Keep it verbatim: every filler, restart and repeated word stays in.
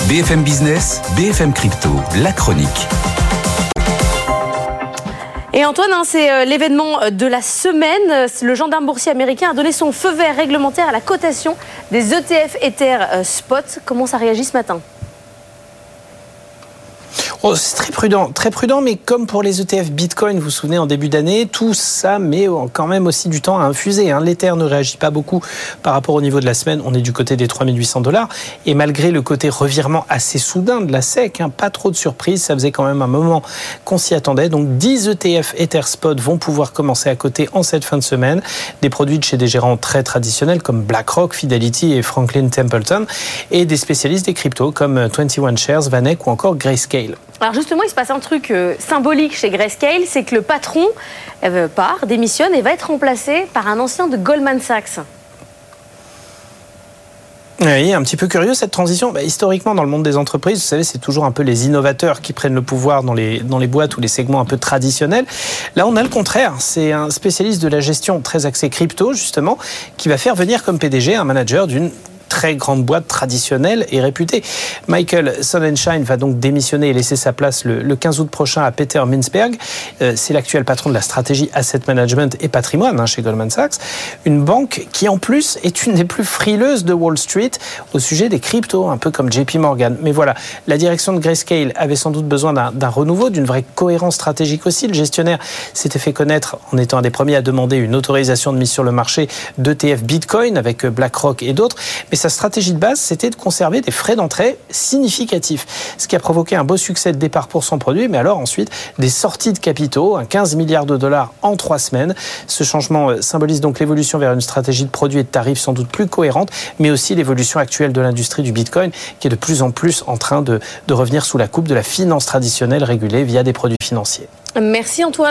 B F M Business, B F M Crypto, la chronique. Et Antoine, hein, c'est l'événement de la semaine. Le gendarme boursier américain a donné son feu vert réglementaire à la cotation des E T F Ether Spot. Comment ça réagit ce matin ? Oh, c'est très prudent, très prudent, mais comme pour les E T F Bitcoin, vous vous souvenez, en début d'année, tout ça met quand même aussi du temps à infuser. Hein. L'Ether ne réagit pas beaucoup par rapport au niveau de la semaine. On est du côté des trois mille huit cents dollars. Et malgré le côté revirement assez soudain de la S E C, hein, pas trop de surprise, ça faisait quand même un moment qu'on s'y attendait. Donc dix E T F Ether Spot vont pouvoir commencer à coter en cette fin de semaine. Des produits de chez des gérants très traditionnels comme BlackRock, Fidelity et Franklin Templeton. Et des spécialistes des cryptos comme vingt et un Shares, Vanek ou encore Grayscale. Alors justement, il se passe un truc euh, symbolique chez Grayscale, c'est que le patron euh, part, démissionne et va être remplacé par un ancien de Goldman Sachs. Oui, un petit peu curieux cette transition. Bah, historiquement, dans le monde des entreprises, vous savez, c'est toujours un peu les innovateurs qui prennent le pouvoir dans les, dans les boîtes ou les segments un peu traditionnels. Là, on a le contraire. C'est un spécialiste de la gestion très axé crypto, justement, qui va faire venir comme P D G un manager d'une très grande boîte traditionnelle et réputée. Michael Sonnenschein va donc démissionner et laisser sa place le, le quinze août prochain à Peter Mintzberg. Euh, c'est l'actuel patron de la stratégie Asset Management et Patrimoine hein, chez Goldman Sachs. Une banque qui, en plus, est une des plus frileuses de Wall Street au sujet des cryptos, un peu comme J P Morgan. Mais voilà, la direction de Grayscale avait sans doute besoin d'un, d'un renouveau, d'une vraie cohérence stratégique aussi. Le gestionnaire s'était fait connaître en étant un des premiers à demander une autorisation de mise sur le marché d'E T F Bitcoin avec BlackRock et d'autres. Mais sa stratégie de base, c'était de conserver des frais d'entrée significatifs, ce qui a provoqué un beau succès de départ pour son produit, mais alors ensuite des sorties de capitaux, quinze milliards de dollars en trois semaines. Ce changement symbolise donc l'évolution vers une stratégie de produits et de tarifs sans doute plus cohérente, mais aussi l'évolution actuelle de l'industrie du Bitcoin, qui est de plus en plus en train de, de revenir sous la coupe de la finance traditionnelle régulée via des produits financiers. Merci Antoine.